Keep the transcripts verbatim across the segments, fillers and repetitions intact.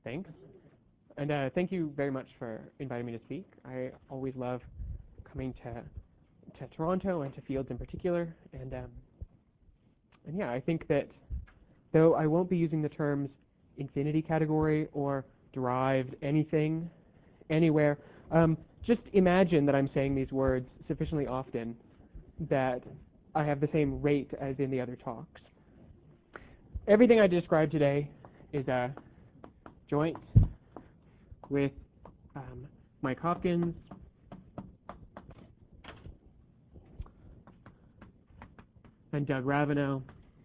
Thanks. And uh, thank you very much for inviting me to speak. I always love coming to to Toronto and to Fields in particular. And um, and yeah, I think that though I won't be using the terms infinity category or derived anything anywhere, um, just imagine that I'm saying these words sufficiently often that I have the same rate as in the other talks. Everything I described today is a joint with um, Mike Hopkins and Doug Ravenel.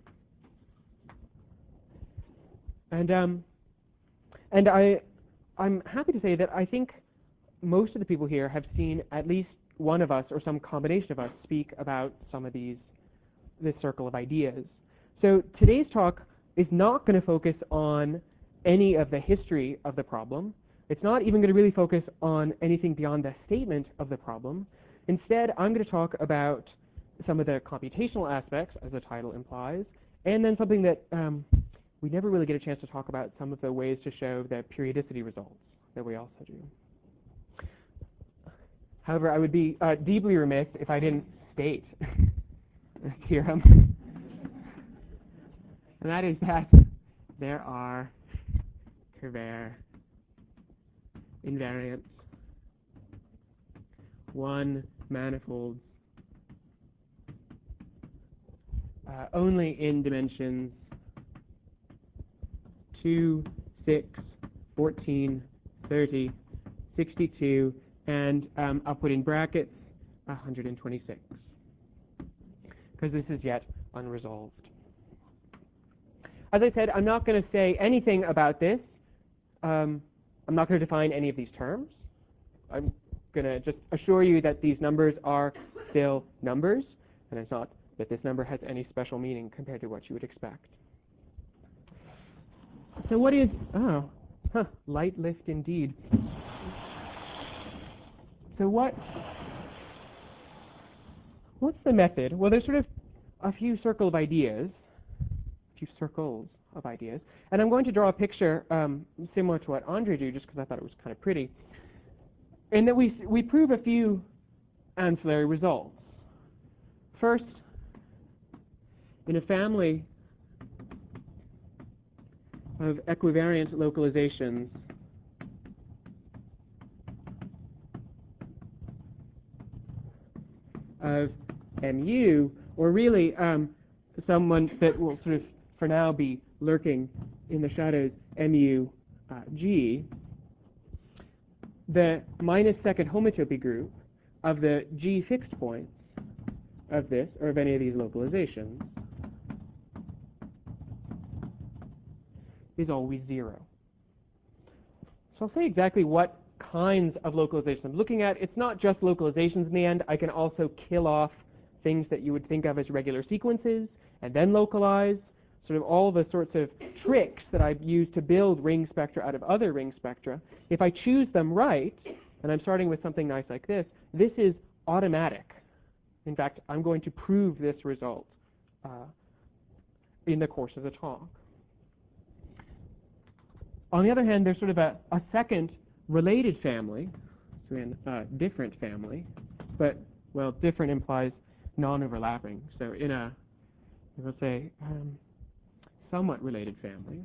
And um, and I, I'm happy to say that I think most of the people here have seen at least one of us or some combination of us speak about some of these, this circle of ideas. So today's talk is not going to focus on any of the history of the problem. It's not even going to really focus on anything beyond the statement of the problem. Instead, I'm going to talk about some of the computational aspects, as the title implies, and then something that um, we never really get a chance to talk about, some of the ways to show the periodicity results that we also do. However, I would be uh, deeply remiss if I didn't state a theorem, and that is that there are curvaire invariants, one manifolds uh, only in dimensions two, six, fourteen, thirty, sixty-two, and um, I'll put in brackets one hundred twenty-six, because this is yet unresolved. As I said, I'm not going to say anything about this. Um, I'm not going to define any of these terms. I'm going to just assure you that these numbers are still numbers, and it's not that this number has any special meaning compared to what you would expect. So what is, oh, huh, light lift indeed. So what, what's the method? Well, there's sort of a few circle of ideas, a few circles of ideas, and I'm going to draw a picture um, similar to what Andre drew, just because I thought it was kind of pretty, in that we, we prove a few ancillary results. First, in a family of equivariant localizations of mu, or really um, someone that will sort of for now be lurking in the shadows, mu uh, g, the minus second homotopy group of the g fixed points of this, or of any of these localizations, is always zero. So I'll say exactly what kinds of localizations I'm looking at. It's not just localizations in the end. I can also kill off things that you would think of as regular sequences and then localize, sort of all the sorts of tricks that I've used to build ring spectra out of other ring spectra. If I choose them right, and I'm starting with something nice like this, this is automatic. In fact, I'm going to prove this result uh, in the course of the talk. On the other hand, there's sort of a, a second related family, so in a different family, but, well, different implies non-overlapping. So in a, let's say, um, somewhat related family,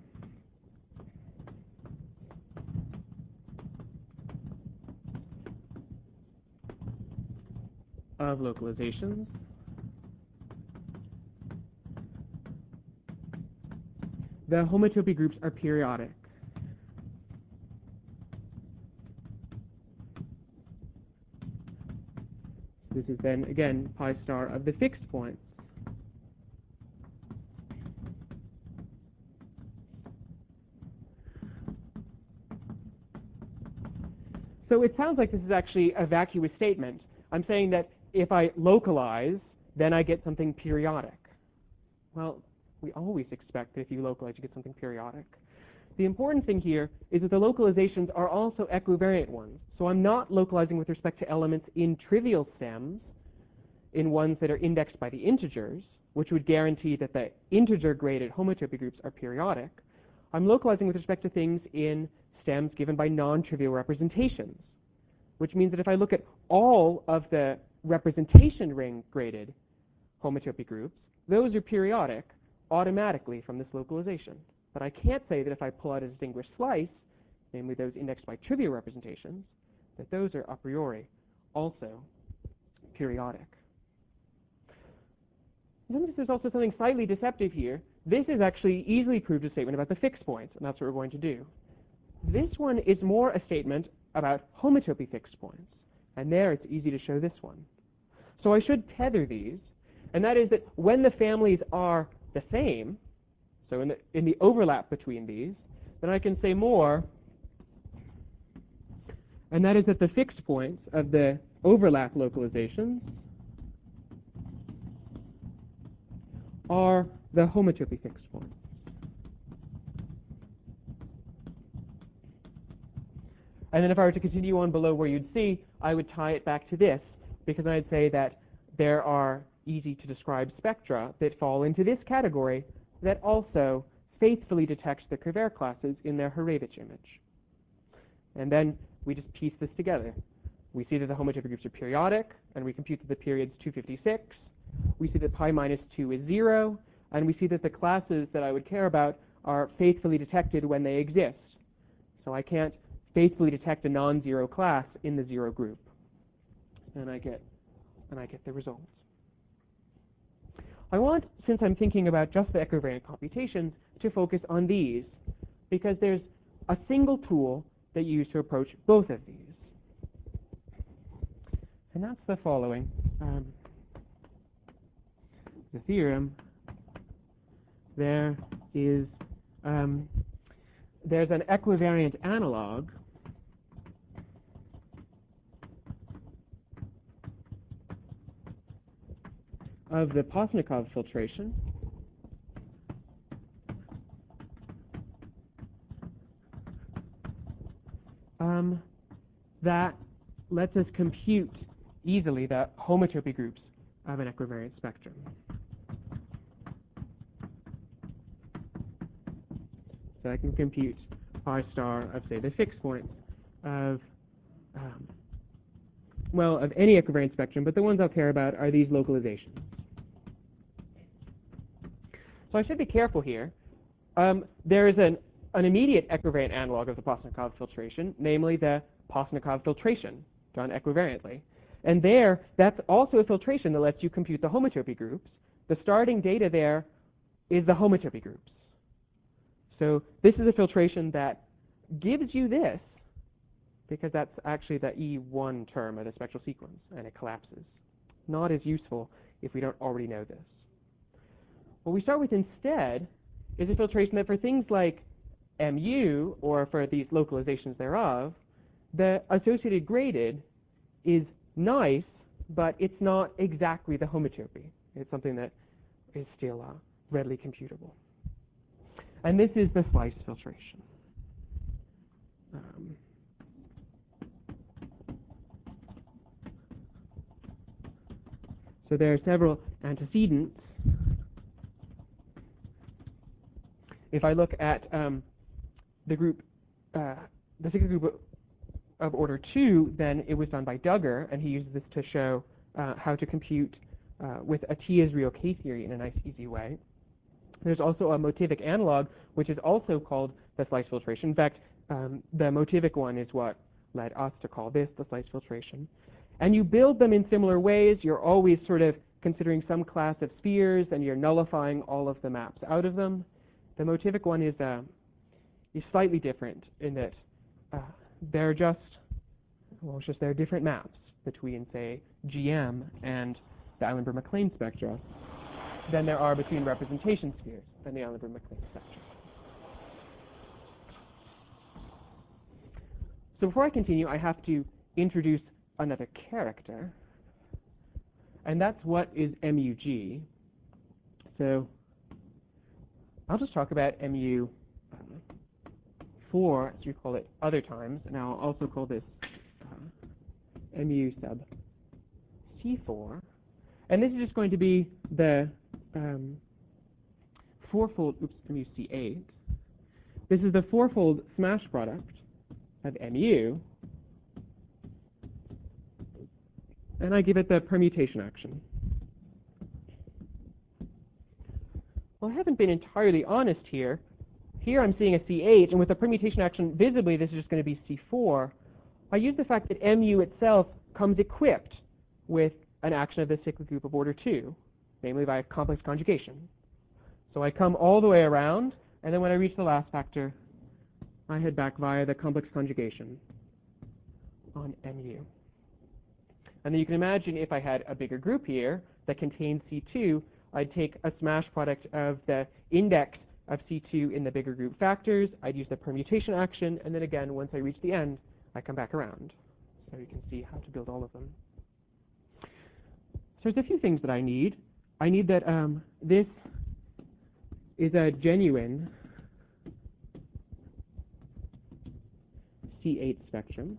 of localizations, the homotopy groups are periodic. This is then, again, pi star of the fixed points. So it sounds like this is actually a vacuous statement. I'm saying that if I localize, then I get something periodic. Well, we always expect that if you localize, you get something periodic. The important thing here is that the localizations are also equivariant ones. So I'm not localizing with respect to elements in trivial stems, in ones that are indexed by the integers, which would guarantee that the integer-graded homotopy groups are periodic. I'm localizing with respect to things in stems given by non-trivial representations, which means that if I look at all of the representation ring graded homotopy groups, those are periodic automatically from this localization. But I can't say that if I pull out a distinguished slice, namely those indexed by trivial representations, that those are a priori also periodic. Notice there's also something slightly deceptive here. This is actually easily proved a statement about the fixed points, and that's what we're going to do. This one is more a statement about homotopy fixed points, and there it's easy to show this one. So I should tether these, and that is that when the families are the same, so in the, in the overlap between these, then I can say more, and that is that the fixed points of the overlap localizations are the homotopy fixed points. And then if I were to continue on below where you'd see, I would tie it back to this, because I'd say that there are easy to describe spectra that fall into this category that also faithfully detect the Crevert classes in their Hurewicz image. And then we just piece this together. We see that the homotopy groups are periodic, and we compute that the period's two fifty-six. We see that pi minus two is zero, and we see that the classes that I would care about are faithfully detected when they exist. So I can't faithfully detect a non-zero class in the zero group. And I get and I get the results. I want, since I'm thinking about just the equivariant computations, to focus on these, because there's a single tool that you use to approach both of these. And that's the following. Um, the theorem, there is um, there's an equivariant analog of the Postnikov filtration um, that lets us compute easily the homotopy groups of an equivariant spectrum. So I can compute pi star of, say, the fixed points of, um, well, of any equivariant spectrum, but the ones I'll care about are these localizations. So I should be careful here. Um, there is an, an immediate equivariant analog of the Postnikov filtration, namely the Postnikov filtration, done equivariantly. And there, that's also a filtration that lets you compute the homotopy groups. The starting data there is the homotopy groups. So this is a filtration that gives you this, because that's actually the E one term of the spectral sequence, and it collapses. Not as useful if we don't already know this. What we start with instead is a filtration that for things like mu, or for these localizations thereof, the associated graded is nice, but it's not exactly the homotopy. It's something that is still uh, readily computable. And this is the slice filtration. Um, so there are several antecedents. If I look at um, the group, uh, the Sigma group of order two, then it was done by Duggar, and he uses this to show uh, how to compute uh, with a T-Israel K-theory in a nice, easy way. There's also a motivic analog, which is also called the slice filtration. In fact, um, the motivic one is what led us to call this the slice filtration. And you build them in similar ways. You're always sort of considering some class of spheres, and you're nullifying all of the maps out of them. The motivic one is, uh, is slightly different in that uh, they're just, well, it's just there are different maps between, say, G M and the Eilenberg-MacLane spectra than there are between representation spheres than the Eilenberg-MacLane spectra. So before I continue, I have to introduce another character, and that's what is M U G. So I'll just talk about M U four, as we call it other times, and I'll also call this uh, M U sub C four. And this is just going to be the um, fourfold, oops, M U C eight. This is the fourfold smash product of mu, and I give it the permutation action. Well, I haven't been entirely honest here. Here I'm seeing a C H, and with the permutation action, visibly this is just going to be C four. I use the fact that mu itself comes equipped with an action of the cyclic group of order two, namely by complex conjugation. So I come all the way around, and then when I reach the last factor, I head back via the complex conjugation on mu. And then you can imagine if I had a bigger group here that contained C two, I'd take a smash product of the index of C two in the bigger group factors, I'd use the permutation action, and then again, once I reach the end, I come back around. So you can see how to build all of them. So there's a few things that I need. I need that um, this is a genuine C eight spectrum.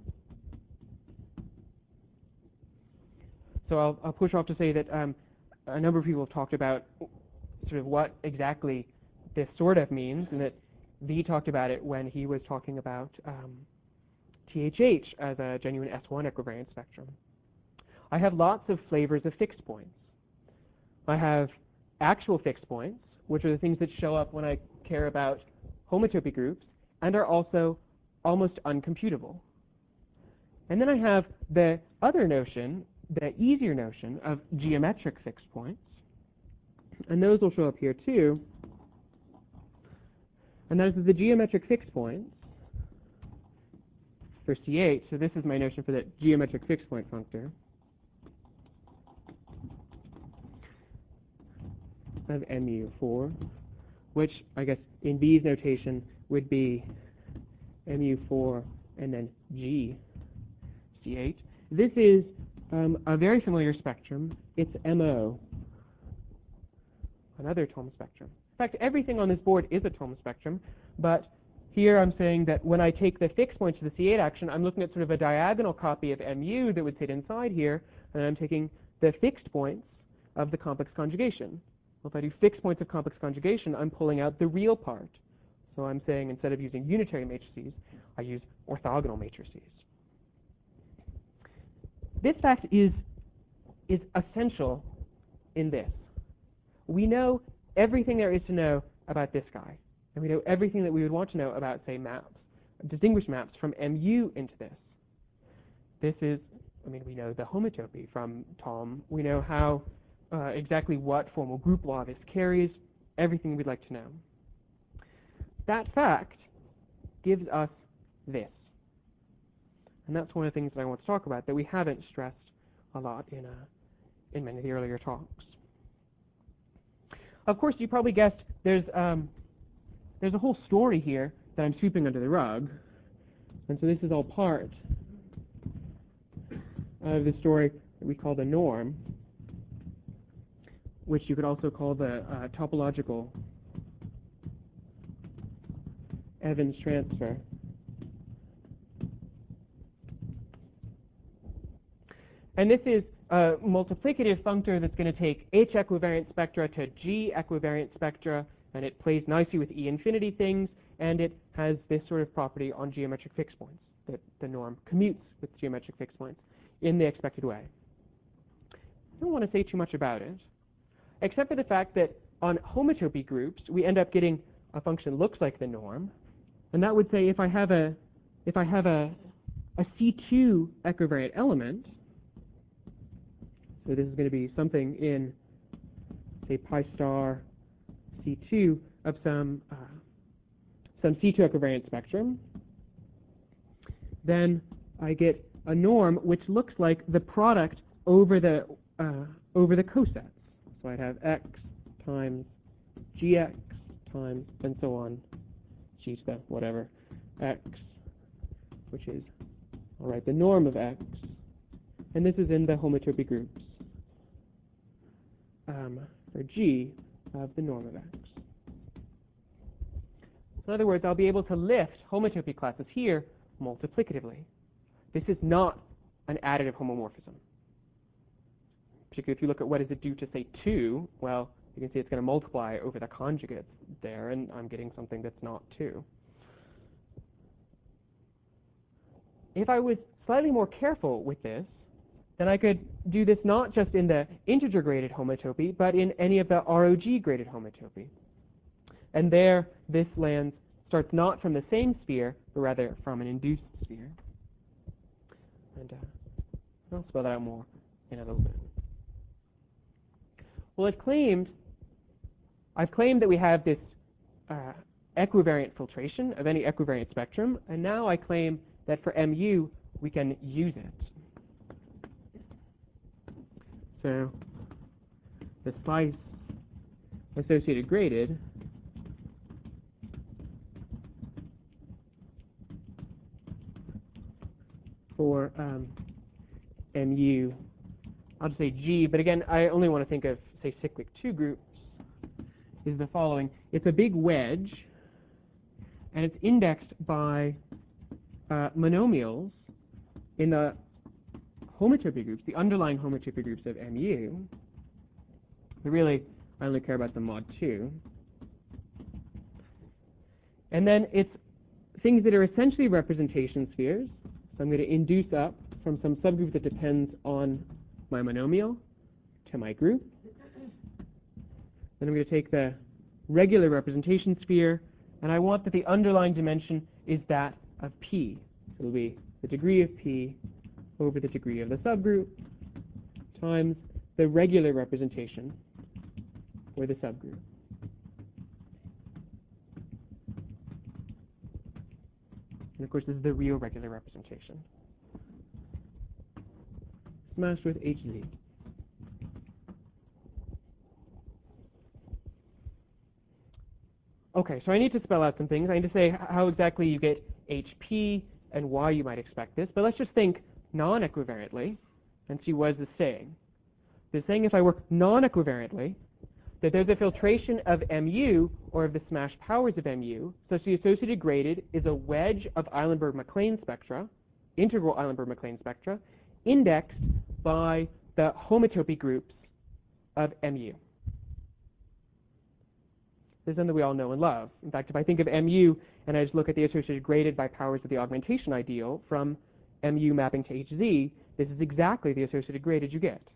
So I'll, I'll push off to say that um, a number of people have talked about sort of what exactly this sort of means, and that V talked about it when he was talking about um, T H H as a genuine S one equivariant spectrum. I have lots of flavors of fixed points. I have actual fixed points, which are the things that show up when I care about homotopy groups, and are also almost uncomputable. And then I have the other notion, the easier notion of geometric fixed points, and those will show up here too. And that is the geometric fixed points for C eight. So this is my notion for the geometric fixed point functor of mu four, which I guess in B's notation would be mu four and then G C eight. This is um, a very familiar spectrum. It's M O, another Thom spectrum. In fact, everything on this board is a Thom spectrum, but here I'm saying that when I take the fixed points to the C eight action, I'm looking at sort of a diagonal copy of mu that would sit inside here, and I'm taking the fixed points of the complex conjugation. Well, if I do fixed points of complex conjugation, I'm pulling out the real part. So I'm saying instead of using unitary matrices, I use orthogonal matrices. This fact is, is essential in this. We know everything there is to know about this guy, and we know everything that we would want to know about, say, maps, distinguished maps from mu into this. This is, I mean, we know the homotopy from Thom. We know how, uh, exactly what formal group law this carries, everything we'd like to know. That fact gives us this. And that's one of the things that I want to talk about that we haven't stressed a lot in, uh, in many of the earlier talks. Of course, you probably guessed there's, um, there's a whole story here that I'm sweeping under the rug. And so this is all part of the story that we call the norm, which you could also call the uh, topological Evans transfer. And this is a multiplicative functor that's going to take H equivariant spectra to G equivariant spectra, and it plays nicely with E infinity things, and it has this sort of property on geometric fixed points, that the norm commutes with geometric fixed points in the expected way. I don't want to say too much about it, except for the fact that on homotopy groups, we end up getting a function looks like the norm, and that would say if I have a, if I have a, a C two equivariant element, so this is going to be something in, say, pi star C two of some uh, some C two equivariant spectrum. Then I get a norm which looks like the product over the uh, over the cosets. So I'd have x times gx times and so on, g to the whatever x, which is all right the norm of x, and this is in the homotopy groups. Um, for G of the norm of X. So in other words, I'll be able to lift homotopy classes here multiplicatively. This is not an additive homomorphism. Particularly if you look at what does it do to, say, two, well, you can see it's going to multiply over the conjugates there, and I'm getting something that's not two. if I was slightly more careful with this, then I could do this not just in the integer-graded homotopy, but in any of the R O G-graded homotopy. And there, this lands starts not from the same sphere, but rather from an induced sphere. And uh, I'll spell that out more in a little bit. Well, I've claimed, I've claimed that we have this uh, equivariant filtration of any equivariant spectrum, and now I claim that for M U we can use it. So the slice associated graded for um, M U, I'll just say G, but again, I only want to think of, say, cyclic two groups, is the following. It's a big wedge, and it's indexed by uh, monomials in the homotopy groups, the underlying homotopy groups of M U. But really, I only care about the mod two. And then it's things that are essentially representation spheres. So I'm going to induce up from some subgroup that depends on my monomial to my group. Then I'm going to take the regular representation sphere, and I want that the underlying dimension is that of P. So it'll be the degree of P over the degree of the subgroup times the regular representation for the subgroup. And of course, this is the real regular representation, smashed with H Z. Okay, so I need to spell out some things. I need to say how exactly you get H P and why you might expect this. But let's just think non-equivariantly and see what is this saying. It's saying if I work non-equivariantly, that there's a filtration of M U, or of the smashed powers of M U, such the associated graded is a wedge of Eilenberg-MacLane spectra, integral Eilenberg-MacLane spectra, indexed by the homotopy groups of M U. This is something we all know and love. In fact, if I think of M U and I just look at the associated graded by powers of the augmentation ideal from M U mapping to H Z, this is exactly the associated graded you get.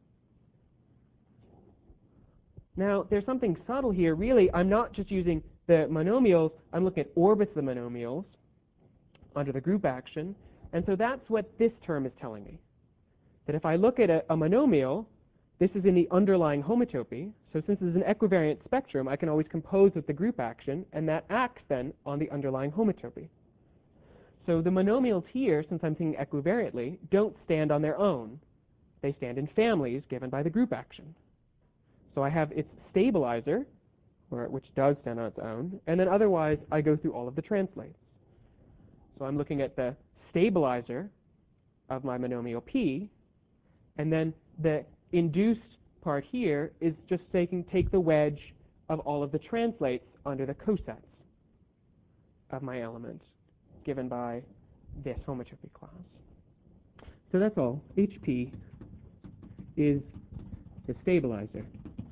Now, there's something subtle here. Really, I'm not just using the monomials. I'm looking at orbits of the monomials under the group action. And so that's what this term is telling me. That if I look at a, a monomial, this is in the underlying homotopy. So since this is an equivariant spectrum, I can always compose with the group action, and that acts then on the underlying homotopy. So the monomials here, since I'm thinking equivariantly, don't stand on their own. They stand in families given by the group action. So I have its stabilizer, or, which does stand on its own, and then otherwise I go through all of the translates. So I'm looking at the stabilizer of my monomial P, and then the induced part here is just taking take the wedge of all of the translates under the cosets of my element given by this homotopy class. So that's all. H P is the stabilizer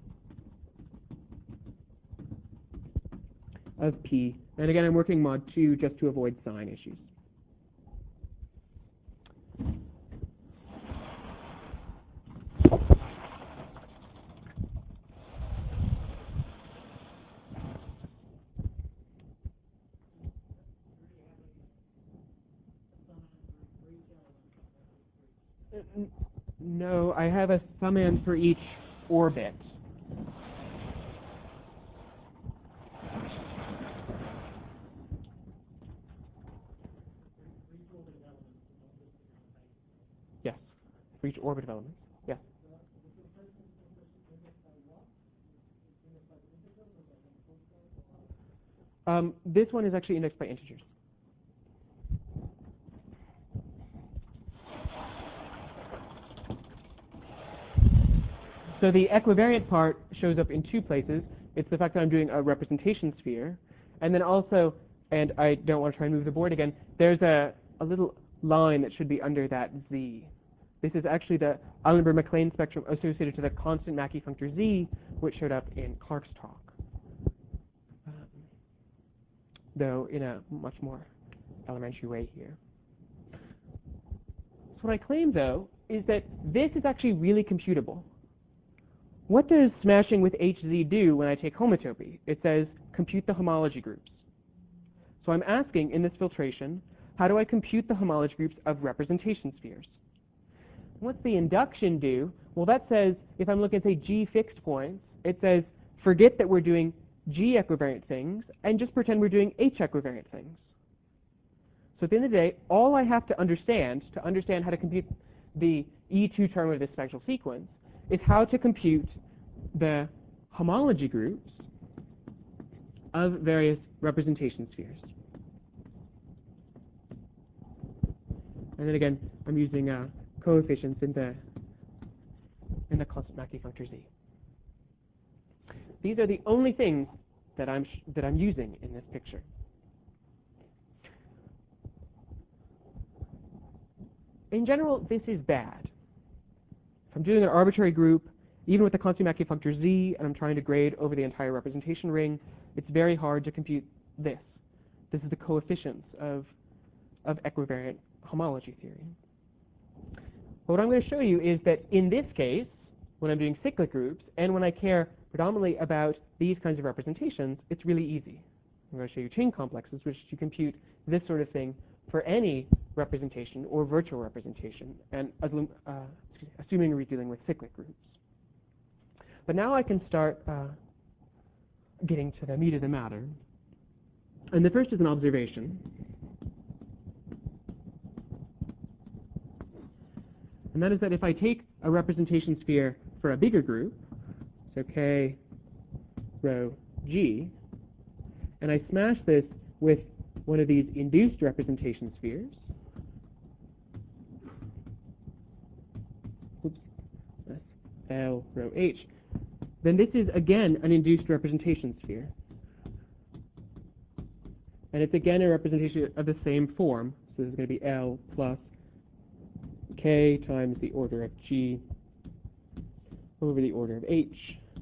of P. And again, I'm working mod two just to avoid sign issues. No, I have a summand for each orbit. Yes, for each orbit of elements. Yes. Um, this one is actually indexed by integers. So the equivariant part shows up in two places. It's the fact that I'm doing a representation sphere, and then also, and I don't want to try and move the board again, there's a, a little line that should be under that Z. This is actually the Eilenberg-MacLane spectrum associated to the constant Mackey functor Z, which showed up in Clark's talk, um, though in a much more elementary way here. So what I claim, though, is that this is actually really computable. What does smashing with H Z do when I take homotopy? It says, compute the homology groups. So I'm asking, in this filtration, how do I compute the homology groups of representation spheres? What's the induction do? Well, that says, if I'm looking at, say, G fixed points, it says, forget that we're doing G equivariant things, and just pretend we're doing H equivariant things. So at the end of the day, all I have to understand, to understand how to compute the E two term of this spectral sequence, is how to compute the homology groups of various representation spheres. And then again, I'm using uh, coefficients in the in the constant Mackey functor Z. These are the only things that I'm sh that I'm using in this picture. In general, this is bad. If I'm doing an arbitrary group, even with the constant Mackey functor Z, and I'm trying to grade over the entire representation ring, it's very hard to compute this. This is the coefficients of of equivariant homology theory. But what I'm going to show you is that in this case, when I'm doing cyclic groups, and when I care predominantly about these kinds of representations, it's really easy. I'm going to show you chain complexes, which you compute this sort of thing for any representation or virtual representation, and uh, assuming we're dealing with cyclic groups. But now I can start uh, getting to the meat of the matter. And the first is an observation. And that is that if I take a representation sphere for a bigger group, so K rho G, and I smash this with one of these induced representation spheres, oops, that's L rho H, then this is again an induced representation sphere. And it's again a representation of the same form, so this is going to be L plus K times the order of G over the order of H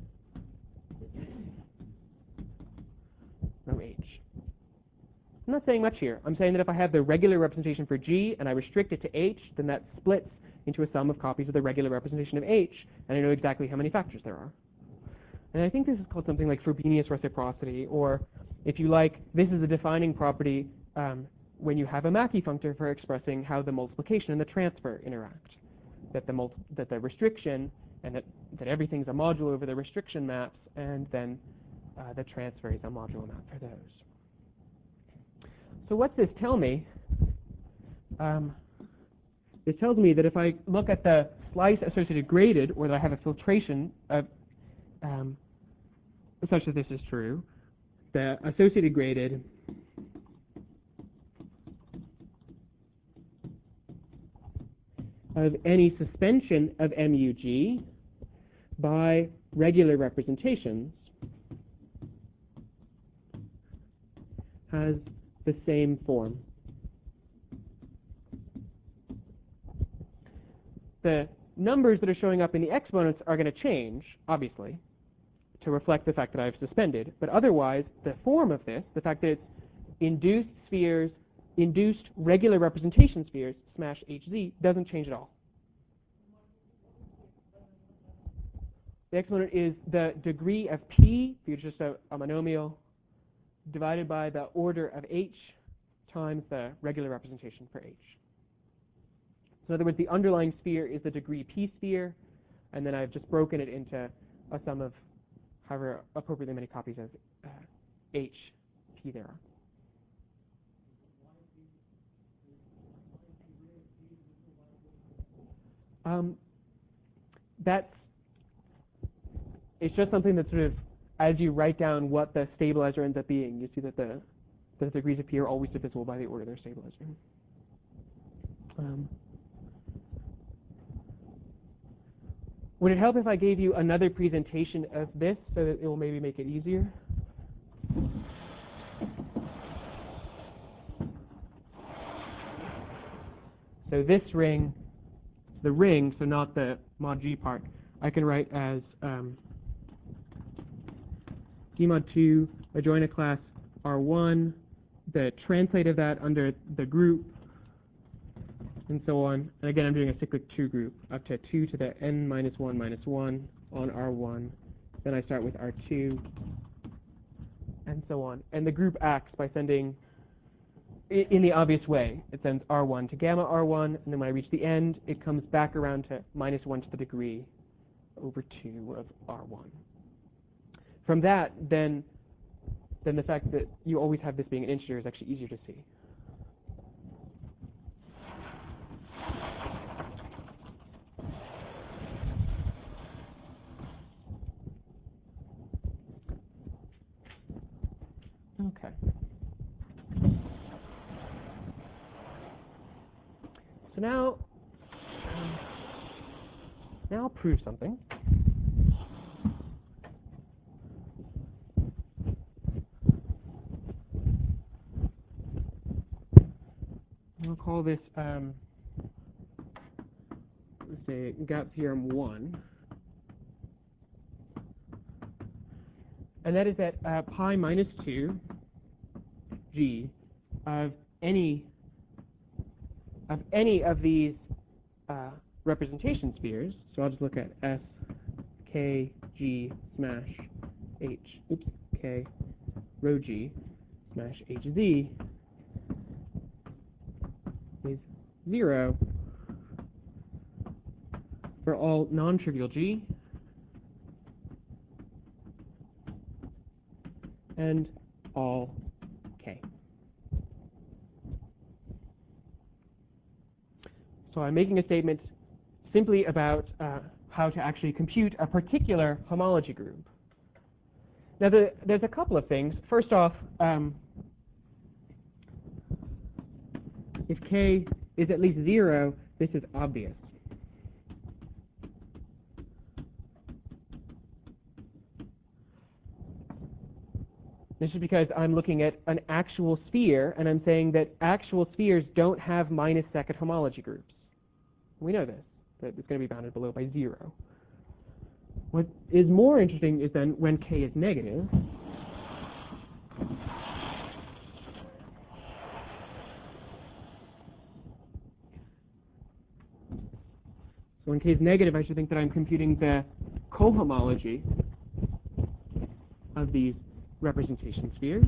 rho H. I'm not saying much here. I'm saying that if I have the regular representation for G and I restrict it to H, then that splits into a sum of copies of the regular representation of H, and I know exactly how many factors there are. And I think this is called something like Frobenius reciprocity, or if you like, this is a defining property um, when you have a Mackey functor for expressing how the multiplication and the transfer interact. That the, multi that the restriction and that, that everything's a modulo over the restriction maps, and then uh, the transfer is a modulo map for those. So what's this tell me? Um, it tells me that if I look at the slice associated graded, or that I have a filtration of um, such that this is true, the associated graded of any suspension of M U G by regular representations has the same form. The numbers that are showing up in the exponents are going to change, obviously, to reflect the fact that I've suspended, but otherwise the form of this, the fact that it's induced spheres, induced regular representation spheres, smash H Z, doesn't change at all. The exponent is the degree of P, if you're just a, a monomial, divided by the order of H times the regular representation for H. So in other words, the underlying sphere is the degree P sphere, and then I've just broken it into a sum of however appropriately many copies of uh, H P there are. Um, that's, it's just something that sort of, as you write down what the stabilizer ends up being, you see that the, the degrees of P are always divisible by the order of their stabilizer. Um, would it help if I gave you another presentation of this so that it will maybe make it easier? So this ring, the ring, so not the mod G part, I can write as um, D mod two, adjoin a class R one, the translate of that under the group and so on. And again, I'm doing a cyclic two group up to two to the n minus one minus one on R one. Then I start with R two, and so on. And the group acts by sending, in the obvious way, it sends R one to gamma R one, and then when I reach the end, it comes back around to minus one to the degree over two of R one. From that, then, then the fact that you always have this being an integer is actually easier to see. Okay. So now, um, now I'll prove something. We'll call this, um, let's say, gap theorem one. And that is that uh, pi minus two g of any of any of these uh, representation spheres. So I'll just look at S, K, G, smash H, oops, K, rho G, smash H Z is zero for all non-trivial G and all K. So I'm making a statement simply about uh, how to actually compute a particular homology group. Now, the, there's a couple of things. First off, um, if K is at least zero, this is obvious. This is because I'm looking at an actual sphere, and I'm saying that actual spheres don't have minus second homology groups. We know this, that it's going to be bounded below by zero. What is more interesting is then when K is negative, so when K is negative, I should think that I'm computing the cohomology of these representation spheres.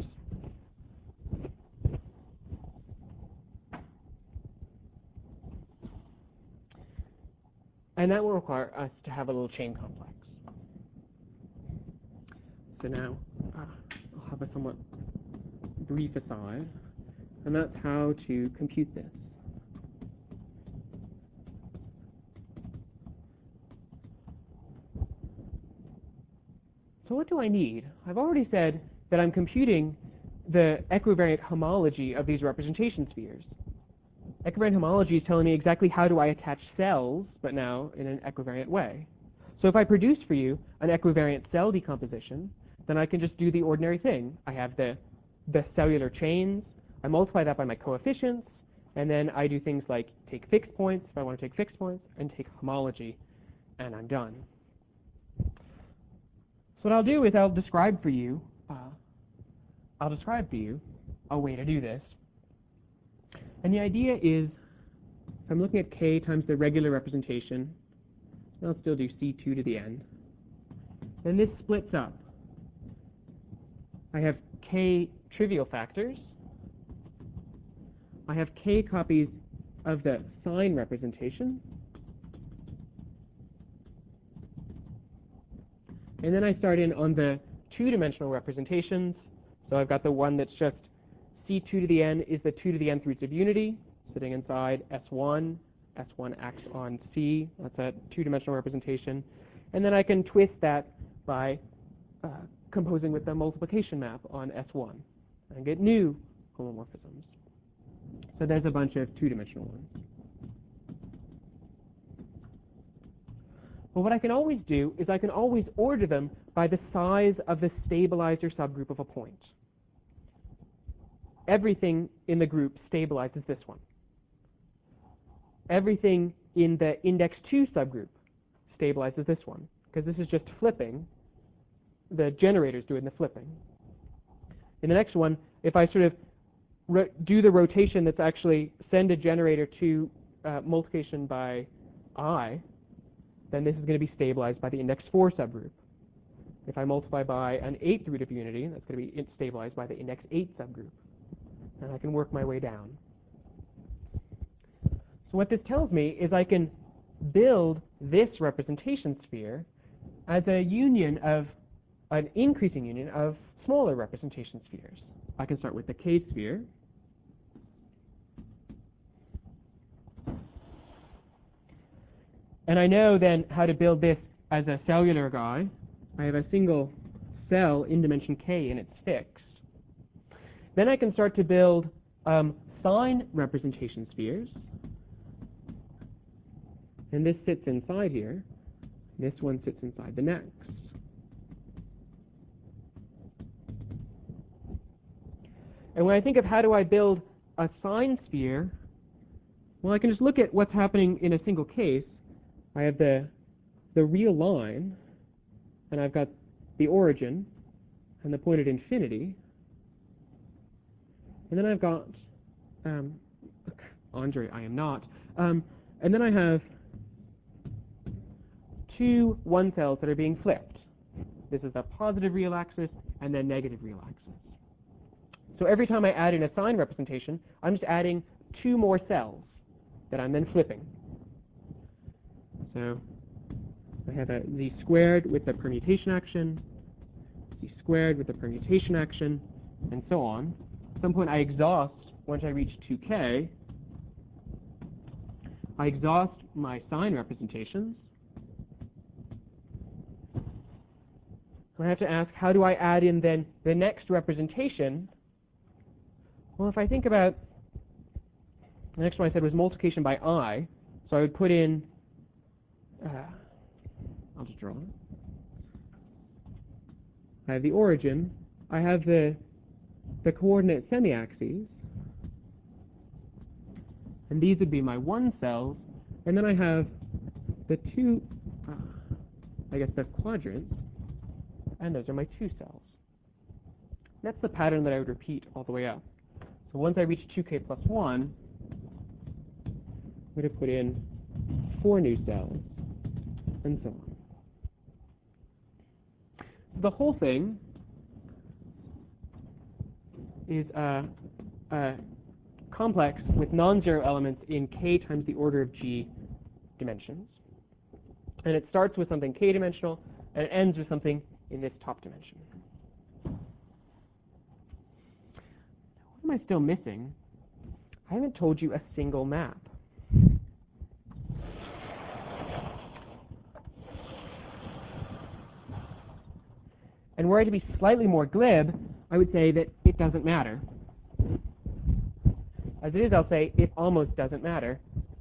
And that will require us to have a little chain complex. So now uh, I'll have a somewhat brief aside, and that's how to compute this. So what do I need? I've already said that I'm computing the equivariant homology of these representation spheres. Equivariant homology is telling me exactly how do I attach cells, but now in an equivariant way. So if I produce for you an equivariant cell decomposition, then I can just do the ordinary thing. I have the, the cellular chains, I multiply that by my coefficients, and then I do things like take fixed points, if I want to take fixed points, and take homology, and I'm done. So what I'll do is I'll describe for you, uh, I'll describe for you a way to do this. And the idea is, if I'm looking at K times the regular representation, I'll still do C two to the n. Then this splits up. I have K trivial factors. I have K copies of the sign representation. And then I start in on the two-dimensional representations. So I've got the one that's just C two to the n is the two to the nth roots of unity, sitting inside S one. S one acts on C. That's a two-dimensional representation. And then I can twist that by uh, composing with the multiplication map on S one and get new homomorphisms. So there's a bunch of two-dimensional ones. But what I can always do is I can always order them by the size of the stabilizer subgroup of a point. Everything in the group stabilizes this one. Everything in the index two subgroup stabilizes this one, because this is just flipping. The generator's doing the flipping. In the next one, if I sort of do the rotation that's actually send a generator to uh, multiplication by I, then this is going to be stabilized by the index four subgroup. If I multiply by an eighth root of unity, that's going to be stabilized by the index eight subgroup. And I can work my way down. So what this tells me is I can build this representation sphere as a union of, an increasing union of smaller representation spheres. I can start with the K sphere. And I know then how to build this as a cellular guy. I have a single cell in dimension K and it's fixed. Then I can start to build um, sine representation spheres. And this sits inside here. This one sits inside the next. And when I think of how do I build a sine sphere, well, I can just look at what's happening in a single case. I have the, the real line, and I've got the origin, and the point at infinity. And then I've got, um, Andre, I am not. Um, and then I have two one cells that are being flipped. This is a positive real axis and then negative real axis. So every time I add in a sine representation, I'm just adding two more cells that I'm then flipping. So I have a z squared with the permutation action, z squared with the permutation action, and so on. At some point I exhaust, once I reach two k, I exhaust my sine representations. I have to ask, how do I add in then the next representation? Well, if I think about, the next one I said was multiplication by I, so I would put in, uh, I'll just draw it. I have the origin, I have the, the coordinate semi-axes, and these would be my one cells, and then I have the two, uh, I guess the quadrants, and those are my two cells. That's the pattern that I would repeat all the way up. So once I reach two k plus one, I'm going to put in four new cells, and so on. The whole thing is a, a complex with non-zero elements in k times the order of g dimensions. And it starts with something k-dimensional, and it ends with something in this top dimension. What am I still missing? I haven't told you a single map. And were I to be slightly more glib, I would say that it doesn't matter. As it is, I'll say it almost doesn't matter.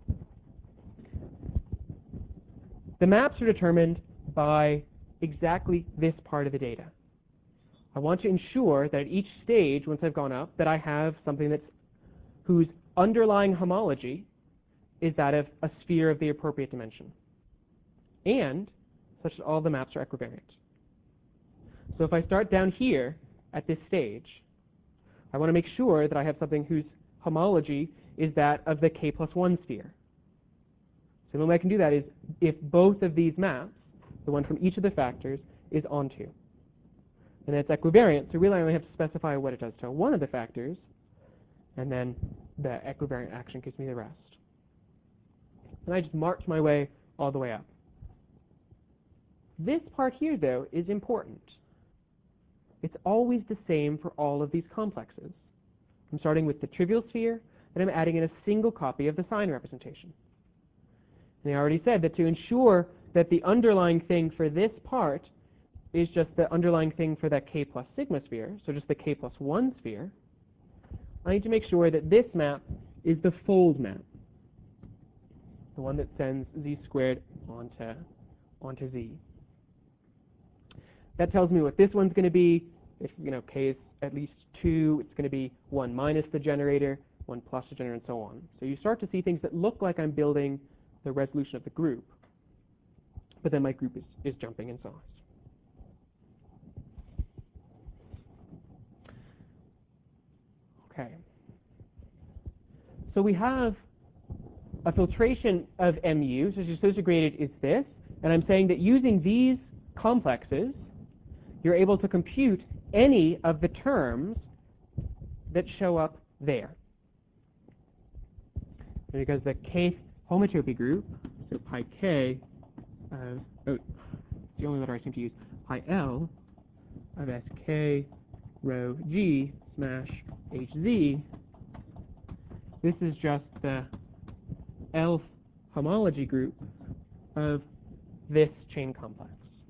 The maps are determined by exactly this part of the data. I want to ensure that at each stage, once I've gone up, that I have something that's whose underlying homology is that of a sphere of the appropriate dimension, and such that all the maps are equivariant. So if I start down here at this stage, I want to make sure that I have something whose homology is that of the k plus one sphere. So the way I can do that is if both of these maps, the one from each of the factors, is onto. And then it's equivariant, so really I only have to specify what it does to one of the factors, and then the equivariant action gives me the rest. And I just march my way all the way up. This part here, though, is important. It's always the same for all of these complexes. I'm starting with the trivial sphere, and I'm adding in a single copy of the sine representation. And I already said that to ensure that the underlying thing for this part is just the underlying thing for that k plus sigma sphere, so just the k plus one sphere, I need to make sure that this map is the fold map, the one that sends z squared onto, onto z. That tells me what this one's going to be. If you know k is at least two, it's going to be one minus the generator, one plus the generator, and so on. So you start to see things that look like I'm building the resolution of the group, but then my group is, is jumping in size. Okay. So we have a filtration of mu, so associated graded is this, and I'm saying that using these complexes, you're able to compute any of the terms that show up there. And because the kth homotopy group, so pi k, uh, oh, it's the only letter I seem to use, pi L of sk rho g smash hz, this is just the L homology group of this chain complex.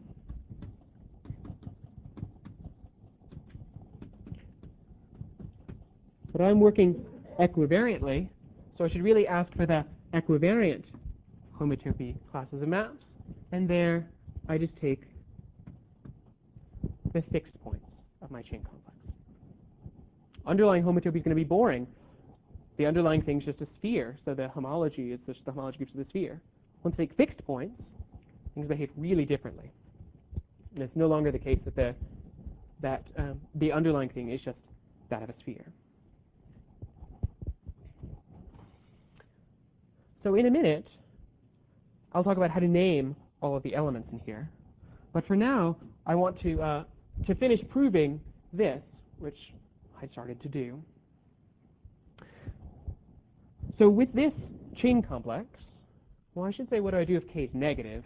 But I'm working equivariantly, so I should really ask for the equivariant homotopy classes of maps, and there I just take the fixed points of my chain complex. Underlying homotopy is going to be boring. The underlying thing is just a sphere, so the homology is just the homology groups of the sphere. Once I take fixed points, things behave really differently. And it's no longer the case that the, that, um, the underlying thing is just that of a sphere. So in a minute, I'll talk about how to name all of the elements in here. But for now, I want to, uh, to finish proving this, which I started to do. So with this chain complex, well, I should say, what do I do if k is negative?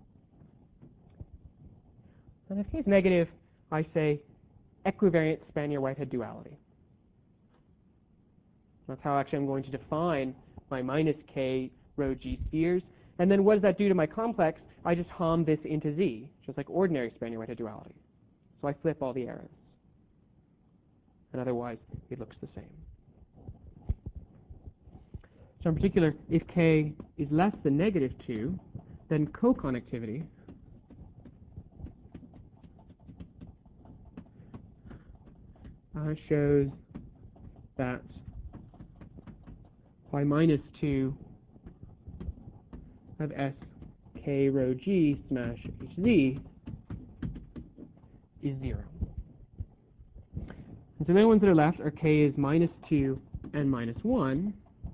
And if k is negative, I say equivariant Spanier-Whitehead duality. That's how actually I'm going to define my minus k rho g spheres. And then what does that do to my complex? I just hom this into z, just like ordinary Spanier-Whitehead duality. So I flip all the arrows. And otherwise, it looks the same. So in particular, if k is less than negative two, then co-connectivity uh, shows that pi minus two of s k rho g smash hz is zero. And so the only ones that are left are k is minus two and minus one.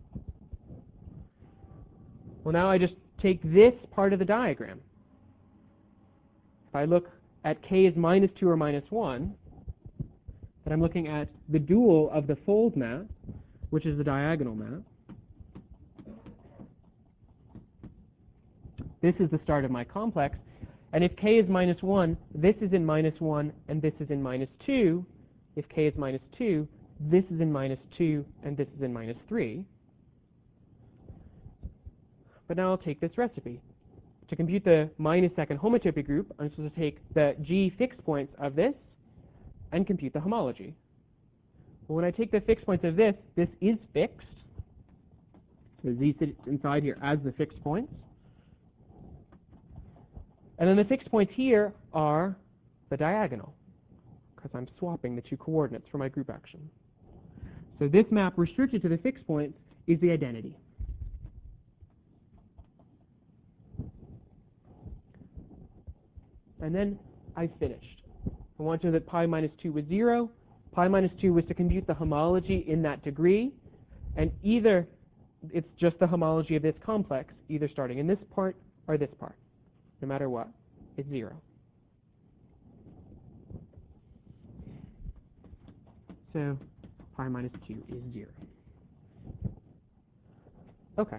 Well, now I just take this part of the diagram. If I look at k is minus two or minus one, then I'm looking at the dual of the fold map, which is the diagonal map. This is the start of my complex. And if k is minus one, this is in minus one, and this is in minus two. If k is minus two, this is in minus two, and this is in minus three. But now I'll take this recipe. To compute the minus second homotopy group, I'm supposed to take the g fixed points of this and compute the homology. Well, when I take the fixed points of this, this is fixed. So z sits inside here as the fixed points. And then the fixed points here are the diagonal, because I'm swapping the two coordinates for my group action. So this map restricted to the fixed points is the identity. And then I finished. I want to know that pi minus two was zero. Pi minus two was to compute the homology in that degree. And either it's just the homology of this complex, either starting in this part or this part. No matter what, it's zero. So pi minus two is zero. Okay.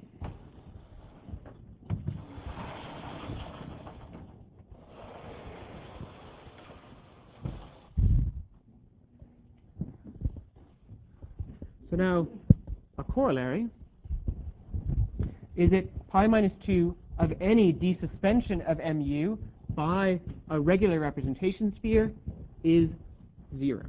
So now, a corollary is that pi minus two of any desuspension of mu by a regular representation sphere is zero.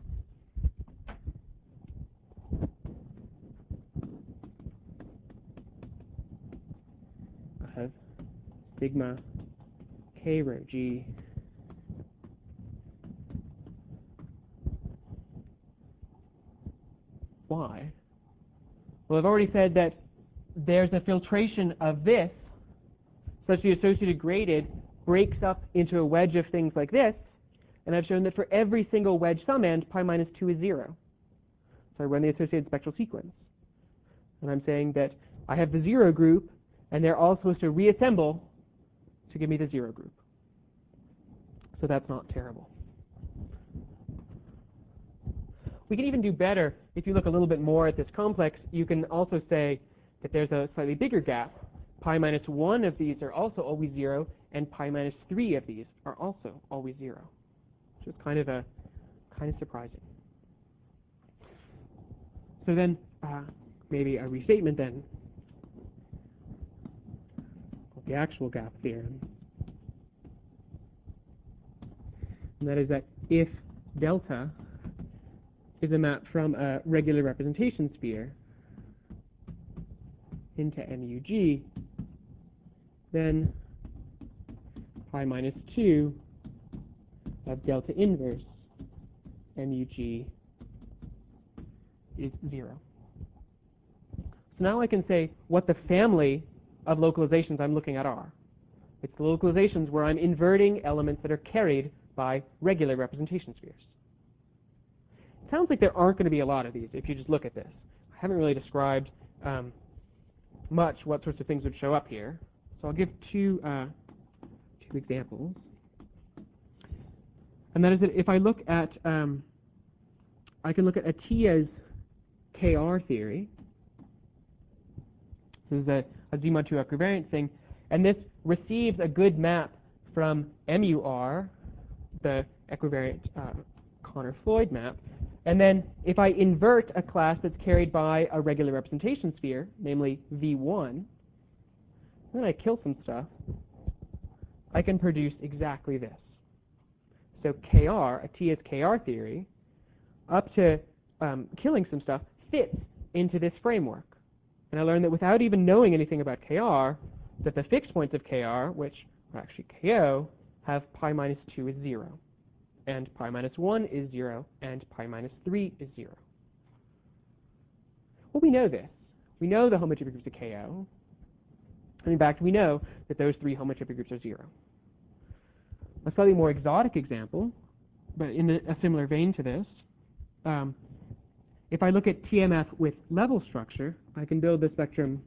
I have sigma k rho g y. Well, I've already said that there's a filtration of this such the associated graded breaks up into a wedge of things like this, and I've shown that for every single wedge summand, pi minus two is zero. So I run the associated spectral sequence. And I'm saying that I have the zero group, and they're all supposed to reassemble to give me the zero group. So that's not terrible. We can even do better. If you look a little bit more at this complex, you can also say that there's a slightly bigger gap. Pi minus one of these are also always zero, and pi minus three of these are also always zero, which is kind of a kind of surprising. So then, uh, maybe a restatement then of the actual gap theorem, and that is that if delta is a map from a regular representation sphere into M U G, then pi minus two of delta inverse M U G is zero. So now I can say what the family of localizations I'm looking at are. It's the localizations where I'm inverting elements that are carried by regular representation spheres. It sounds like there aren't going to be a lot of these if you just look at this. I haven't really described um, much what sorts of things would show up here. So I'll give two, uh, two examples. And that is that if I look at, um, I can look at Atiyah's K R theory. This is a, a Z mod two equivariant thing. And this receives a good map from M U R, the equivariant uh, Connor-Floyd map. And then if I invert a class that's carried by a regular representation sphere, namely V one, then I kill some stuff, I can produce exactly this. So K R, Atiyah's K R theory, up to um, killing some stuff, fits into this framework. And I learned that without even knowing anything about K R, that the fixed points of K R, which are actually K O, have pi minus two is zero. And pi minus one is zero, and pi minus three is zero. Well, we know this. We know the homotypic groups of K O. And in fact, we know that those three homotypic groups are zero. A slightly more exotic example, but in a, a similar vein to this, um, if I look at T M F with level structure, I can build the spectrum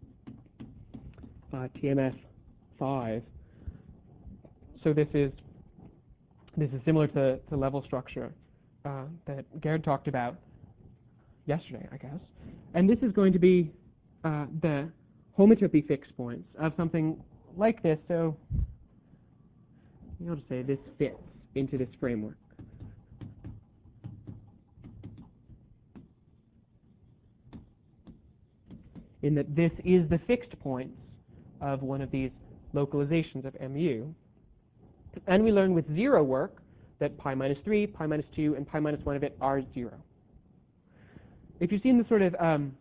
uh, T M F five. So this is This is similar to, to level structure uh, that Gerd talked about yesterday, I guess. And this is going to be uh, the homotopy fixed points of something like this. So I'll just say this fits into this framework. In that this is the fixed points of one of these localizations of M U. And we learn with zero work that pi minus three, pi minus two, and pi minus one of it are zero. If you've seen the sort of um,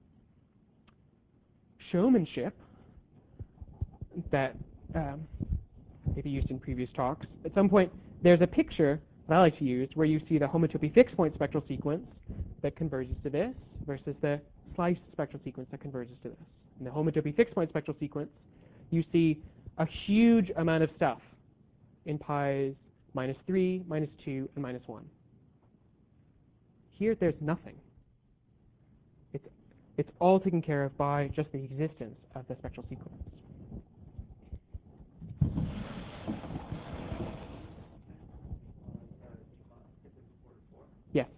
showmanship that um, maybe used in previous talks, at some point there's a picture that I like to use where you see the homotopy fixed point spectral sequence that converges to this versus the slice spectral sequence that converges to this. In the homotopy fixed point spectral sequence, you see a huge amount of stuff in pi's minus three, minus two, and minus one. Here, there's nothing. It's, it's all taken care of by just the existence of the spectral sequence. Yes.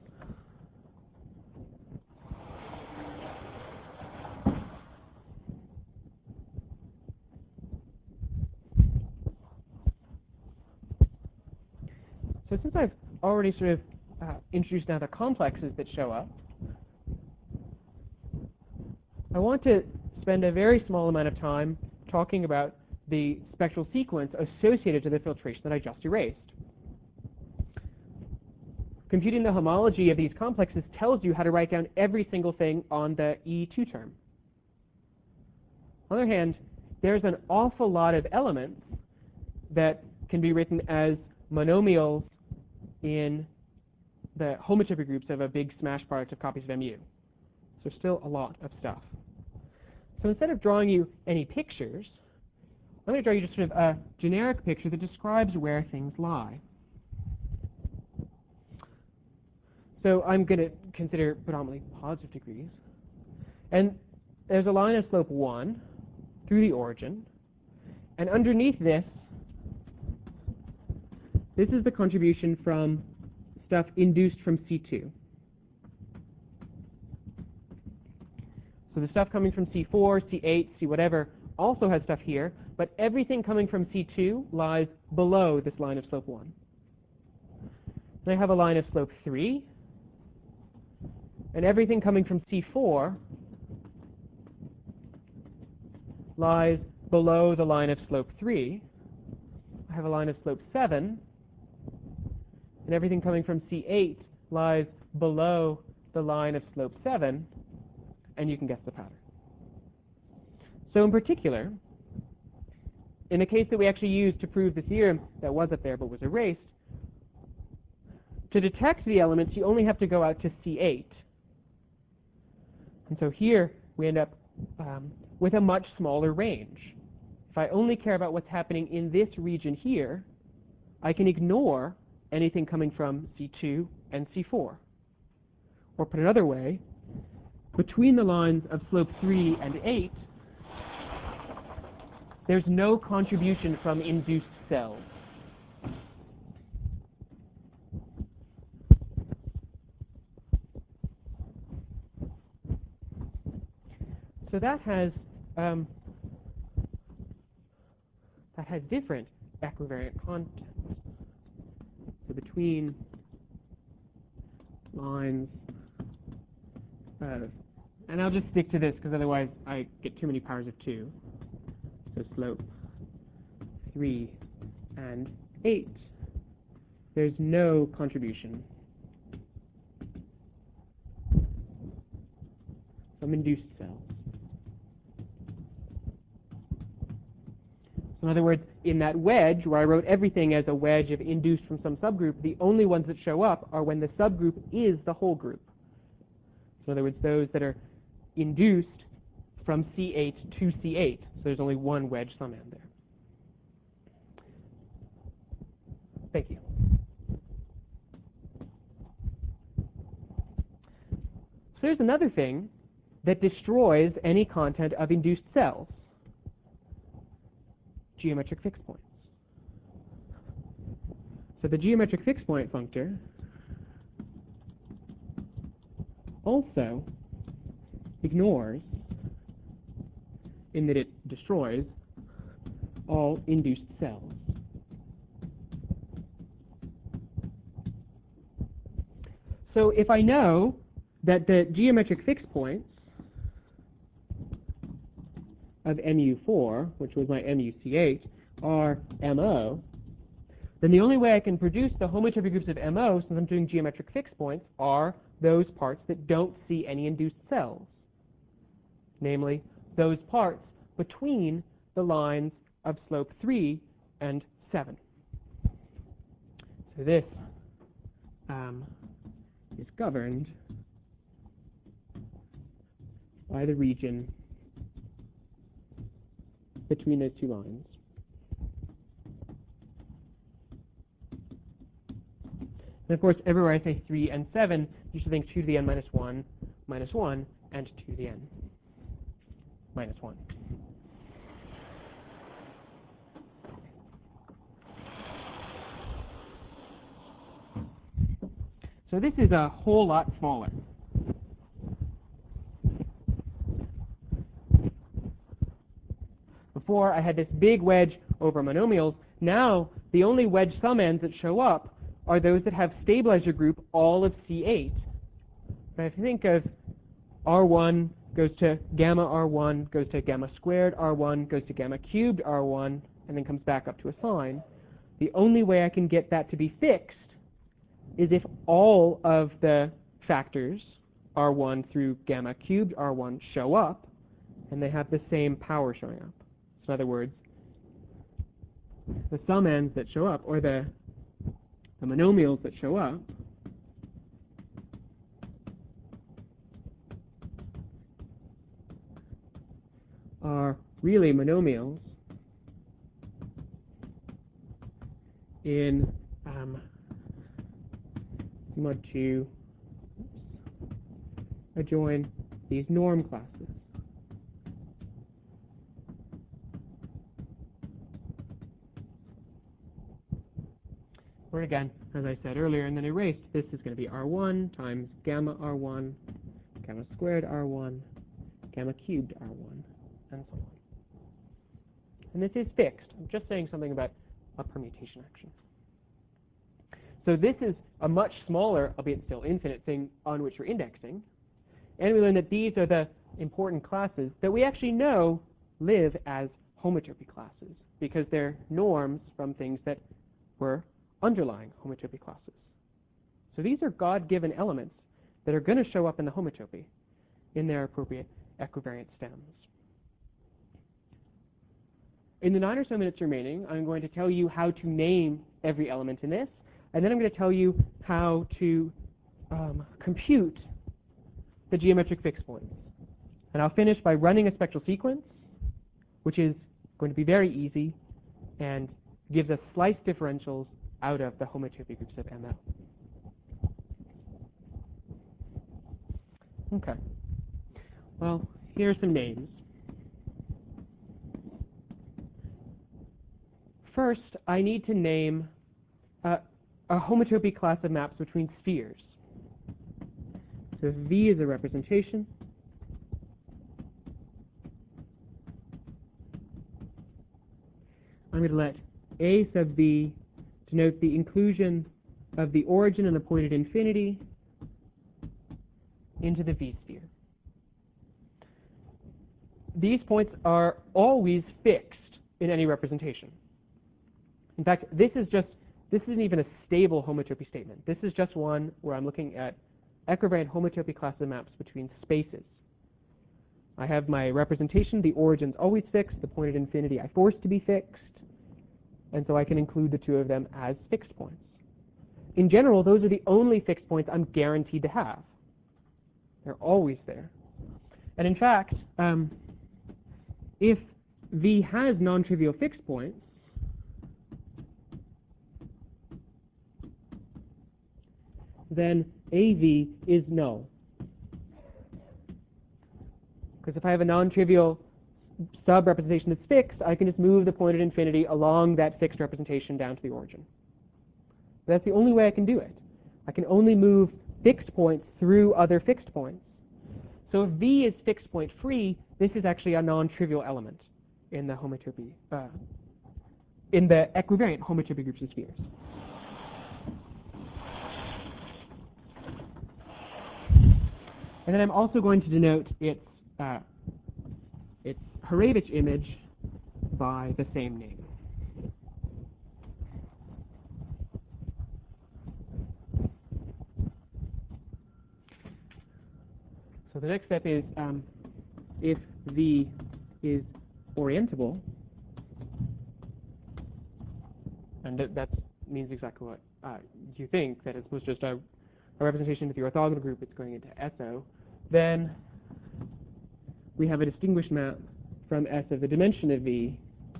So since I've already sort of uh, introduced now the complexes that show up, I want to spend a very small amount of time talking about the spectral sequence associated to the filtration that I just erased. Computing the homology of these complexes tells you how to write down every single thing on the E two term. On the other hand, there's an awful lot of elements that can be written as monomials in the homotopy groups of a big smash product of copies of M U. So still a lot of stuff. So instead of drawing you any pictures, I'm going to draw you just sort of a generic picture that describes where things lie. So I'm going to consider predominantly positive degrees. And there's a line of slope one through the origin, and underneath this, this is the contribution from stuff induced from C two. So the stuff coming from C four, C eight, C whatever also has stuff here, but everything coming from C two lies below this line of slope one. Then I have a line of slope three, and everything coming from C four lies below the line of slope three. I have a line of slope seven, and everything coming from C eight lies below the line of slope seven, and you can guess the pattern. So in particular, in the case that we actually used to prove the theorem that was up there but was erased, to detect the elements, you only have to go out to C eight. And so here we end up um, with a much smaller range. If I only care about what's happening in this region here, I can ignore anything coming from C two and C four. Or put another way, between the lines of slope three and eight, there's no contribution from induced cells. So that has um, that has different equivariant contents. So between lines of, and I'll just stick to this because otherwise I get too many powers of two. So slope three and eight, there's no contribution from induced cells. So in other words, in that wedge where I wrote everything as a wedge of induced from some subgroup, the only ones that show up are when the subgroup is the whole group. So in other words, those that are induced from C eight to C eight. So there's only one wedge summand there. Thank you. So there's another thing that destroys any content of induced cells: geometric fixed points. So the geometric fixed point functor also ignores, in that it destroys, all induced cells. So if I know that the geometric fixed points of M U four, which was my M U C eight, are M O, then the only way I can produce the homotopy groups of M O, since I'm doing geometric fixed points, are those parts that don't see any induced cells. Namely, those parts between the lines of slope three and seven. So this um, is governed by the region between those two lines. And of course, everywhere I say three and seven, you should think two to the n minus one, minus one, and two to the n minus one. So this is a whole lot smaller. Before, I had this big wedge over monomials. Now, the only wedge summands that show up are those that have stabilizer group all of C eight. But if you think of R one goes to gamma R one, goes to gamma squared R one, goes to gamma cubed R one, and then comes back up to a sign, the only way I can get that to be fixed is if all of the factors R one through gamma cubed R one show up, and they have the same power showing up. So in other words, the summands that show up, or the, the monomials that show up, are really monomials in um, mod two, I join these norm classes. Or again, as I said earlier, and then erased, this is going to be R one times gamma R one, gamma squared R one, gamma cubed R one, and so on. And this is fixed. I'm just saying something about a permutation action. So this is a much smaller, albeit still infinite, thing on which we're indexing. And we learn that these are the important classes that we actually know live as homotopy classes, because they're norms from things that were underlying homotopy classes. So these are God-given elements that are going to show up in the homotopy in their appropriate equivariant stems. In the nine or so minutes remaining, I'm going to tell you how to name every element in this, and then I'm going to tell you how to um, compute the geometric fixed points. And I'll finish by running a spectral sequence, which is going to be very easy and gives us slice differentials out of the homotopy groups of M L. Okay. Well, here are some names. First, I need to name uh, a homotopy class of maps between spheres. So if V is a representation, I'm going to let A sub V denote the inclusion of the origin and the point at infinity into the V sphere. These points are always fixed in any representation. In fact, this is just, this isn't even a stable homotopy statement. This is just one where I'm looking at equivariant homotopy class of maps between spaces. I have my representation, the origin's always fixed, the point at infinity I force to be fixed, and so I can include the two of them as fixed points. In general, those are the only fixed points I'm guaranteed to have. They're always there. And in fact, um, if V has non-trivial fixed points, then A V is null. Because if I have a non-trivial sub-representation that's fixed, I can just move the point at infinity along that fixed representation down to the origin. That's the only way I can do it. I can only move fixed points through other fixed points. So if V is fixed point free, this is actually a non-trivial element in the homotopy, uh, in the equivariant homotopy groups of spheres. And then I'm also going to denote its uh, its Hurewicz image by the same name. So the next step is um, if V is orientable, and that that's, means exactly what uh, you think, that it was just a, a representation with the orthogonal group, it's going into S O, then we have a distinguished map from S of the dimension of V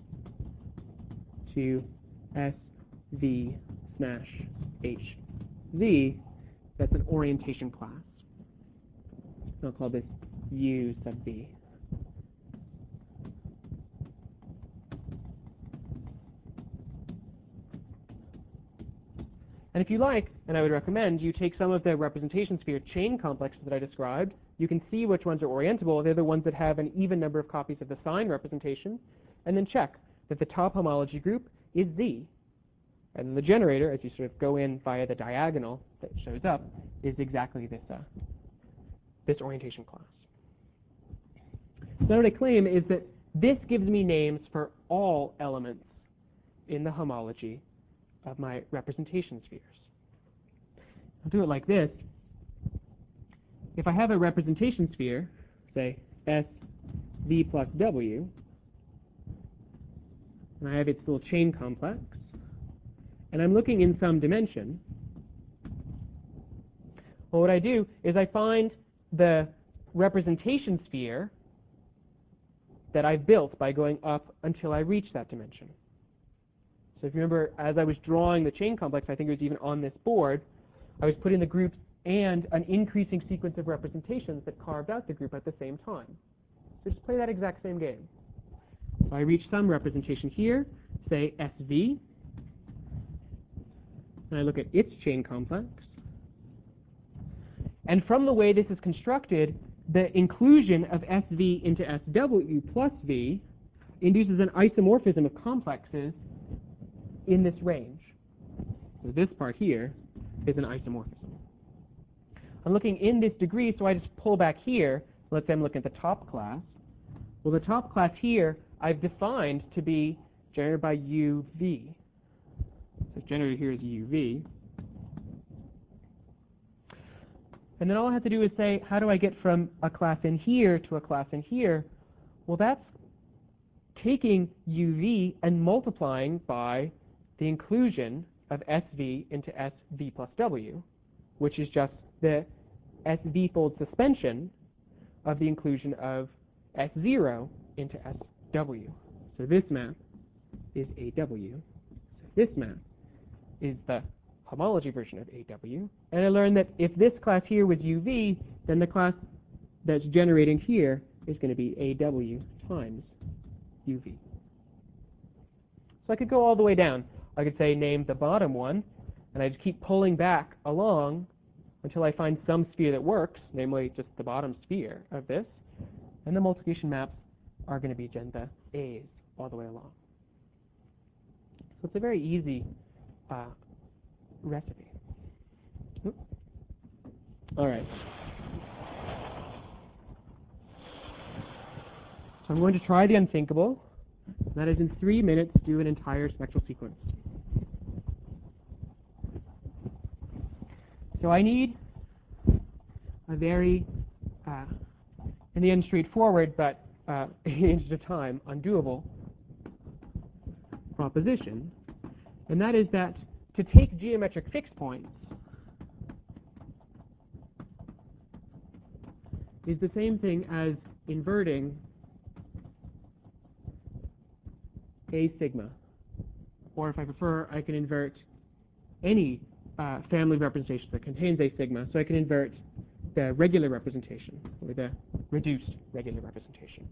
to S V smash H V. That's an orientation class. I'll call this U sub V. And if you like, and I would recommend, you take some of the representation sphere chain complexes that I described. You can see which ones are orientable. They're the ones that have an even number of copies of the sign representation. And then check that the top homology group is Z. And the generator, as you sort of go in via the diagonal that shows up, is exactly this, uh, this orientation class. So what I claim is that this gives me names for all elements in the homology of my representation spheres. I'll do it like this. If I have a representation sphere, say S V plus W, and I have its little chain complex, and I'm looking in some dimension, well, what I do is I find the representation sphere that I've built by going up until I reach that dimension. So if you remember, as I was drawing the chain complex, I think it was even on this board, I was putting the groups and an increasing sequence of representations that carved out the group at the same time. So just play that exact same game. So I reach some representation here, say S V, and I look at its chain complex. And from the way this is constructed, the inclusion of S V into S W plus V induces an isomorphism of complexes in this range. So this part here is an isomorphism. I'm looking in this degree, so I just pull back here. Let's say I'm looking at the top class. Well, the top class here I've defined to be generated by U V. So generated here is U V. And then all I have to do is say, how do I get from a class in here to a class in here? Well, that's taking U V and multiplying by the inclusion of S V into S V plus W, which is just the S V-fold suspension of the inclusion of S zero into S W. So this map is A W. So this map is the homology version of A W. And I learned that if this class here was U V, then the class that's generating here is going to be A W times U V. So I could go all the way down. I could say name the bottom one, and I just keep pulling back along until I find some sphere that works, namely just the bottom sphere of this. And the multiplication maps are going to be gen the A's all the way along. So it's a very easy uh, recipe. Oop. All right. So I'm going to try the unthinkable. That is, in three minutes, do an entire spectral sequence. So I need a very, uh, in the end, straightforward, but uh, inch at a time, undoable proposition. And that is that to take geometric fixed points is the same thing as inverting A sigma. Or if I prefer, I can invert any uh, family of representations that contains A sigma. So I can invert the regular representation, or the reduced regular representation.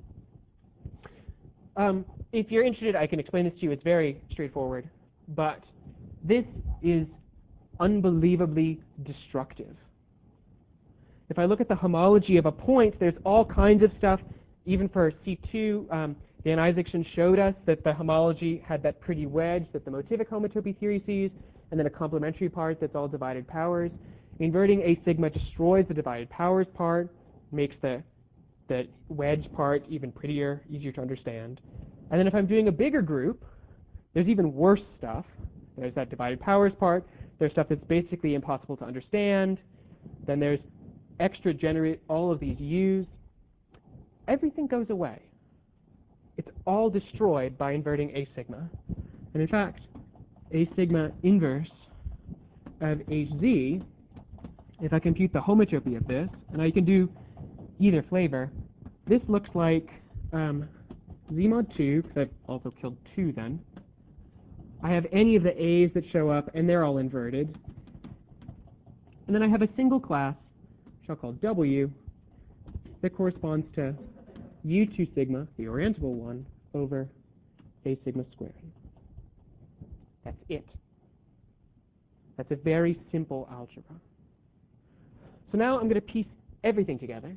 Um, if you're interested, I can explain this to you. It's very straightforward. But this is unbelievably destructive. If I look at the homology of a point, there's all kinds of stuff. Even for C two, um, Dan Isaacson showed us that the homology had that pretty wedge that the motivic homotopy theory sees, and then a complementary part that's all divided powers. Inverting A sigma destroys the divided powers part, makes the, the wedge part even prettier, easier to understand. And then if I'm doing a bigger group, there's even worse stuff. There's that divided powers part. There's stuff that's basically impossible to understand. Then there's extra generate all of these U's. Everything goes away. It's all destroyed by inverting A sigma. And in fact, A sigma inverse of H Z, if I compute the homotopy of this, and I can do either flavor, this looks like um, Z mod two, because I've also killed two then. I have any of the A's that show up, and they're all inverted. And then I have a single class, which I'll call W, that corresponds to U two sigma, the orientable one, over A sigma squared. That's it. That's a very simple algebra. So now I'm going to piece everything together.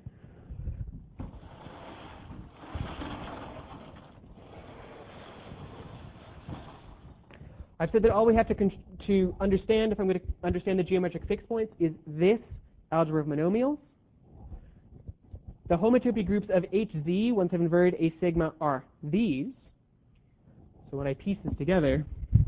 I've said that all we have to, to understand, if I'm going to understand the geometric fixed points, is this algebra of monomials. The homotopy groups of H Z, once I've inverted A sigma, are these. So when I piece this together,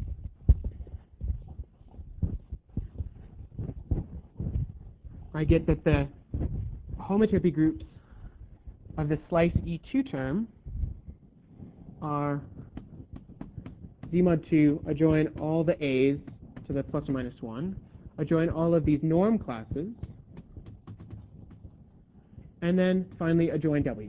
I get that the homotopy groups of the slice E two term are Z mod two adjoin all the A's to the plus or minus one, adjoin all of these norm classes, and then finally adjoin W.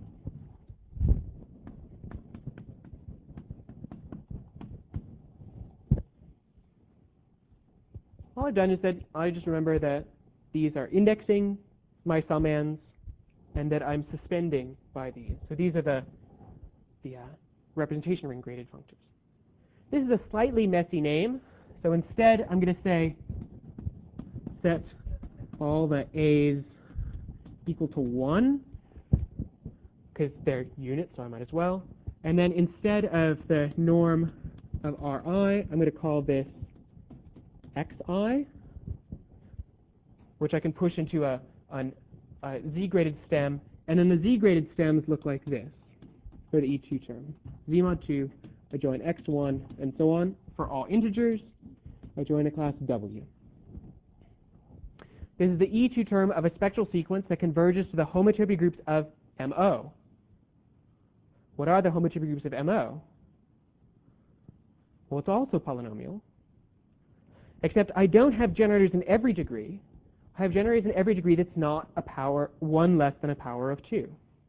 All I've done is that I just remember that these are indexing my summands and that I'm suspending by these. So these are the, the uh, representation ring graded functors. This is a slightly messy name, So instead, I'm going to say set all the a's equal to one, because they're units, so I might as well. And then instead of the norm of Ri, I'm going to call this xi, which I can push into a, an, a z-graded stem. And then the z-graded stems look like this for the E two term. Z mod two, I join x one, and so on. For all integers, I join a class W. This is the E two term of a spectral sequence that converges to the homotopy groups of M O. What are the homotopy groups of M O? Well, it's also polynomial, except I don't have generators in every degree. I have generators in every degree that's not a power one less than a power of two.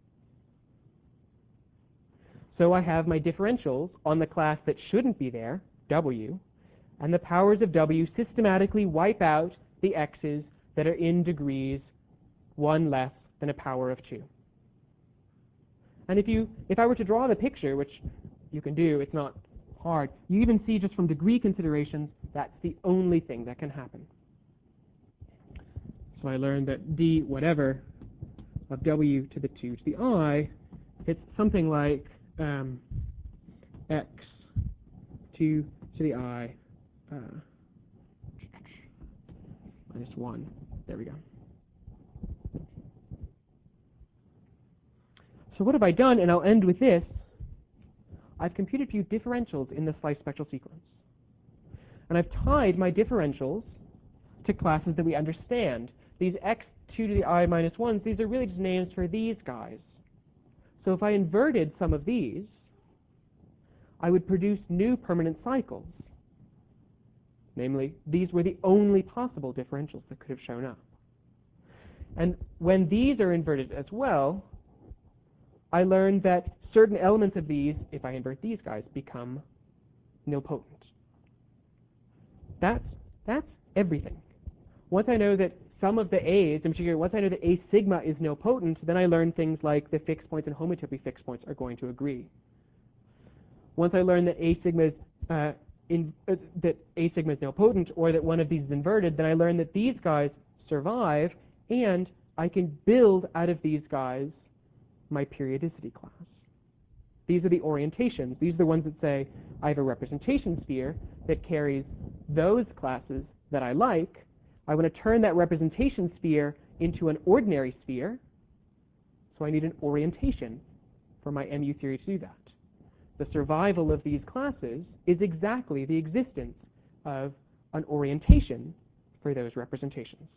So I have my differentials on the class that shouldn't be there, W, and the powers of W systematically wipe out the x's that are in degrees one less than a power of two. And if you, if I were to draw the picture, which you can do, it's not hard, you even see just from degree considerations, that's the only thing that can happen. So I learned that d whatever of W to the two to the I, it's something like um, x two to the I uh, minus one. There we go. So what have I done? And I'll end with this. I've computed for you differentials in the slice spectral sequence. And I've tied my differentials to classes that we understand. These x two to the I minus ones, these are really just names for these guys. So if I inverted some of these, I would produce new permanent cycles. Namely, these were the only possible differentials that could have shown up. And when these are inverted as well, I learned that certain elements of these, if I invert these guys, become nilpotent. That's, that's everything. Once I know that some of the A's, in particular, once I know that A sigma is nilpotent, then I learn things like the fixed points and homotopy fixed points are going to agree. Once I learn that A sigma is uh, in, uh, that A sigma is nilpotent, or that one of these is inverted, then I learn that these guys survive, and I can build out of these guys my periodicity class. These are the orientations. These are the ones that say I have a representation sphere that carries those classes that I like. I want to turn that representation sphere into an ordinary sphere, so I need an orientation for my M U theory to do that. The survival of these classes is exactly the existence of an orientation for those representations.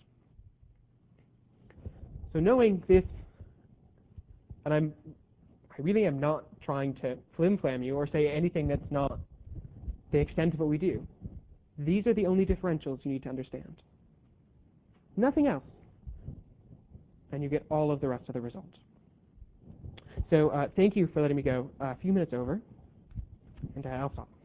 So knowing this, and I'm, I really am not trying to flim-flam you or say anything that's not the extent of what we do. These are the only differentials you need to understand. Nothing else. And you get all of the rest of the results. So uh, thank you for letting me go a few minutes over, and uh, I'll stop.